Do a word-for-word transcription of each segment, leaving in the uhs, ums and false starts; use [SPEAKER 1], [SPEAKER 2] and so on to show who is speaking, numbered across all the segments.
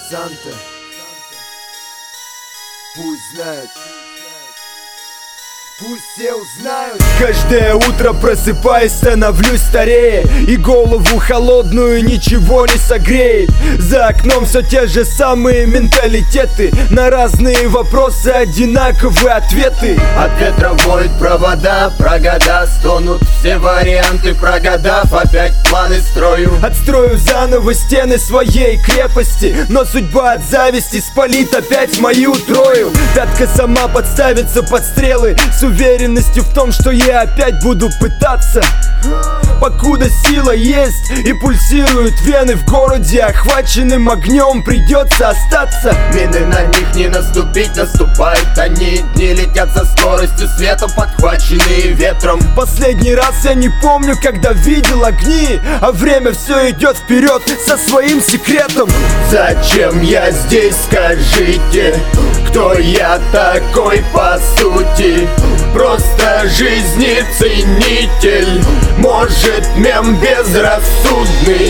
[SPEAKER 1] Санта, пусть знают, пусть все узнают. Каждое утро просыпаясь, становлюсь старее, и голову холодную ничего не согреет. За окном все те же самые менталитеты, на разные вопросы одинаковые ответы.
[SPEAKER 2] От ветра воют провода, про года стонут все варианты, прогадав опять планы строю.
[SPEAKER 1] Отстрою заново стены своей крепости, но судьба от зависти спалит опять мою трою. Пятка сама подставится под стрелы, с уверенностью в том, что я опять буду пытаться. Покуда сила есть и пульсируют вены в городе, охваченным огнем придется остаться.
[SPEAKER 2] Мины на них не наступить, наступают они. Дни летят со скоростью света, подхваченные ветром.
[SPEAKER 1] Последний раз я не помню, когда видел огни, а время все идет вперед со своим секретом.
[SPEAKER 2] Зачем я здесь, скажите? Кто я такой по сути? Просто жизни ценитель, может, мем безрассудный.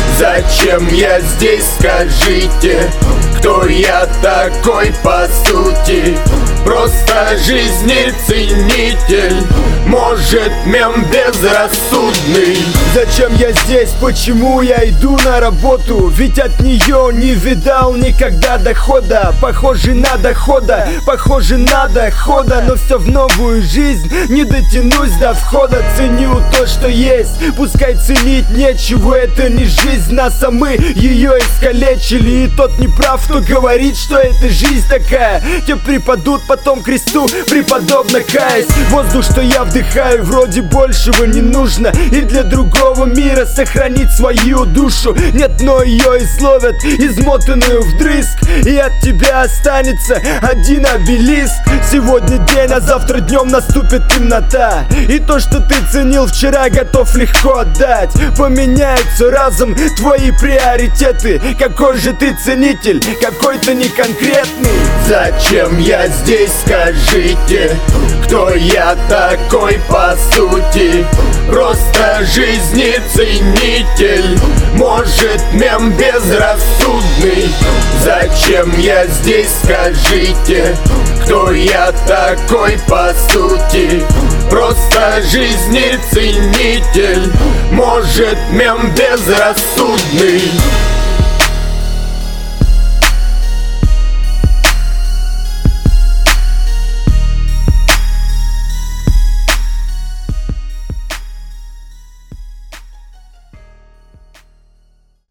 [SPEAKER 2] Зачем я здесь, скажите? Кто я такой по сути? Просто жизни ценитель, может, мем безрассудный.
[SPEAKER 1] Зачем я здесь, почему я иду на работу? Ведь от нее не видал никогда дохода. Похоже на дохода, похоже на дохода, но все в новую жизнь не дотянусь до входа. Ценю то, что есть, пускай ценить нечего. Это не жизнь нас, а мы ее искалечили. И тот не прав, кто говорит, что это жизнь такая. Те преподут потом кресту, преподобно каясь. Воздух, что я вдыхаю, вроде большего не нужно. И для другого мира сохранить свою душу нет, но ее изловят, измотанную вдрызг. И от тебя останется один обелиск. Сегодня день, а завтра днем наступит темнота. И то, что ты ценил вчера, готов легко отдать. Поменяются разом твои приоритеты. Какой же ты ценитель, какой-то неконкретный.
[SPEAKER 2] Зачем я здесь, скажите? Кто я такой по сути? Просто жизни ценитель, может, мем безрассудный. Зачем я здесь, скажите? Кто я такой по сути? Просто жизни ценитель, может, мем безрассудный.